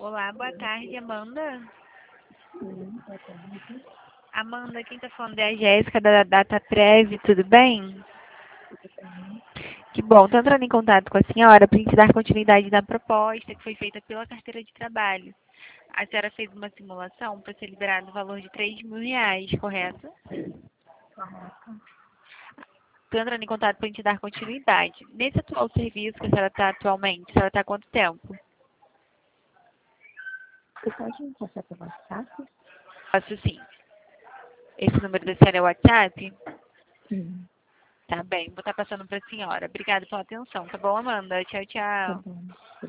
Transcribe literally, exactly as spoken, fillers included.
Olá, boa tarde, Amanda. Sim, boa tarde. Amanda, quem tá falando é a Jéssica da DataPrev, tudo bem? Tudo bem? Que bom, tô entrando em contato com a senhora para a gente dar continuidade na proposta que foi feita pela carteira de trabalho. A senhora fez uma simulação para ser liberado o valor de três mil reais, correto? Correto. Tô entrando em contato para a gente dar continuidade. Nesse atual serviço que a senhora está atualmente, a senhora está há quanto tempo? Você pode me passar pelo WhatsApp? Posso sim. Esse número da senhora é o WhatsApp? Sim. Tá bem, vou estar passando para a senhora. Obrigada pela atenção, tá bom, Amanda? Tchau, Tá tchau. bom.